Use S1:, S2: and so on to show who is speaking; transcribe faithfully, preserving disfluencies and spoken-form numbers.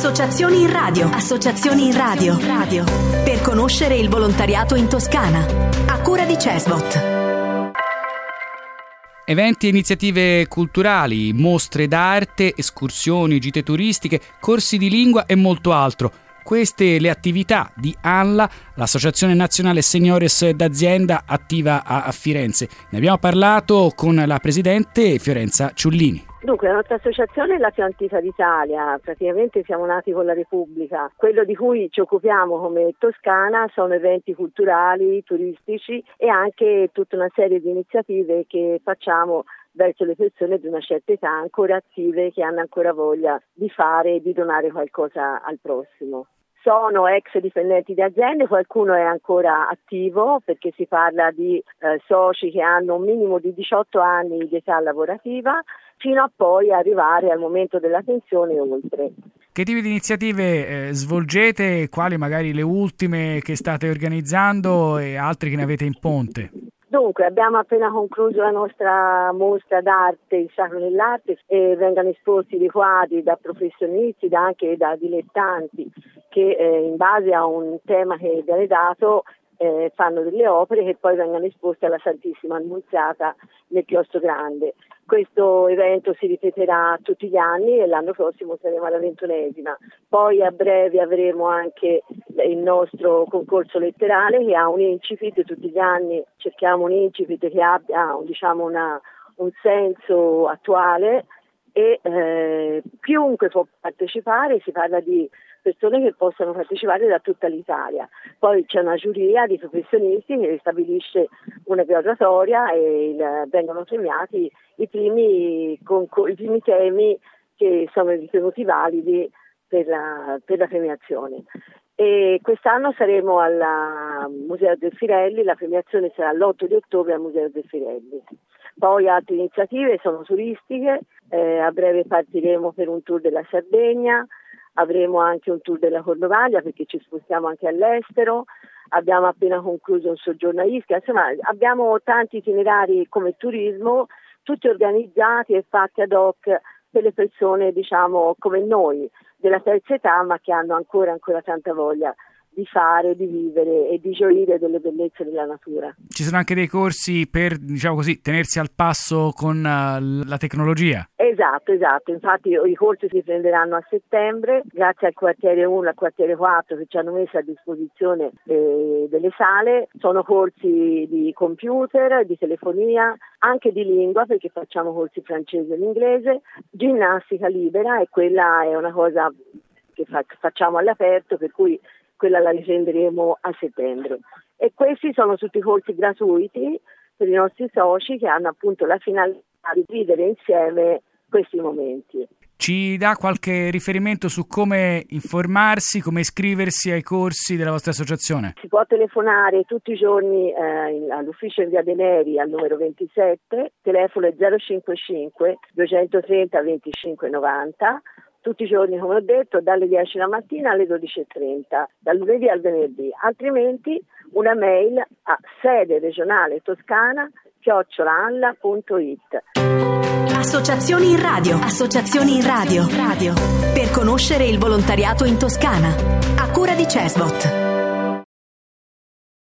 S1: Associazioni in radio. Associazioni in radio. Radio. Per conoscere il volontariato in Toscana. A cura di Cesbot.
S2: Eventi e iniziative culturali, mostre d'arte, escursioni, gite turistiche, corsi di lingua e molto altro. Queste le attività di ANLA, l'Associazione Nazionale Seniores d'Azienda attiva a, a Firenze. Ne abbiamo parlato con la presidente Fiorenza Ciullini.
S3: Dunque, la nostra associazione è la più antica d'Italia, praticamente siamo nati con la Repubblica. Quello di cui ci occupiamo come Toscana sono eventi culturali, turistici e anche tutta una serie di iniziative che facciamo verso le persone di una certa età ancora attive, che hanno ancora voglia di fare e di donare qualcosa al prossimo. Sono ex dipendenti di aziende, qualcuno è ancora attivo perché si parla di eh, soci che hanno un minimo di diciotto anni di età lavorativa, fino a poi arrivare al momento della pensione e oltre.
S2: Che tipi di iniziative eh, svolgete? Quali magari le ultime che state organizzando e altre che ne avete in ponte?
S3: Dunque, abbiamo appena concluso la nostra mostra d'arte, il Sacro dell'Arte, e vengono esposti dei quadri da professionisti, da anche da dilettanti, che eh, in base a un tema che viene dato eh, fanno delle opere che poi vengono esposte alla Santissima Annunziata nel Chiostro Grande. Questo evento si ripeterà tutti gli anni e l'anno prossimo saremo alla ventunesima. Poi a breve avremo anche il nostro concorso letterale che ha un incipit, tutti gli anni cerchiamo un incipit che abbia diciamo una, un senso attuale e eh, chiunque può partecipare, si parla di persone che possono partecipare da tutta l'Italia. Poi c'è una giuria di professionisti che stabilisce una graduatoria e il, vengono premiati i primi, con, i primi temi che sono ritenuti validi per la, per la premiazione. E quest'anno saremo al Museo del Firelli, la premiazione sarà l'otto di ottobre al Museo del Firelli. Poi altre iniziative sono turistiche, eh, a breve partiremo per un tour della Sardegna, avremo anche un tour della Cornovaglia perché ci spostiamo anche all'estero, abbiamo appena concluso un soggiorno a Ischia, insomma abbiamo tanti itinerari come turismo, tutti organizzati e fatti ad hoc per le persone diciamo come noi della terza età, ma che hanno ancora ancora tanta voglia di fare, di vivere e di gioire delle bellezze della natura.
S2: Ci sono anche dei corsi per, diciamo così, tenersi al passo con uh, la tecnologia?
S3: Esatto, esatto. Infatti i corsi si prenderanno a settembre, grazie al quartiere uno e al quartiere quattro che ci hanno messo a disposizione eh, delle sale. Sono corsi di computer, di telefonia, anche di lingua perché facciamo corsi francese e inglese, ginnastica libera e quella è una cosa che fa- facciamo all'aperto, per cui quella la riprenderemo a settembre. E questi sono tutti corsi gratuiti per i nostri soci che hanno appunto la finalità di vivere insieme questi momenti.
S2: Ci dà qualche riferimento su come informarsi, come iscriversi ai corsi della vostra associazione?
S3: Si può telefonare tutti i giorni eh, all'ufficio in via De Neri al numero ventisette, telefono è zero cinquantacinque duecentotrenta venticinque novanta, tutti i giorni come ho detto dalle dieci la mattina alle dodici e trenta, dal lunedì al venerdì, altrimenti una mail a sede regionale toscana chiocciola anla punto it.
S1: Associazioni in radio. Associazioni in radio. Radio. Per conoscere il volontariato in Toscana. A cura di Cesbot.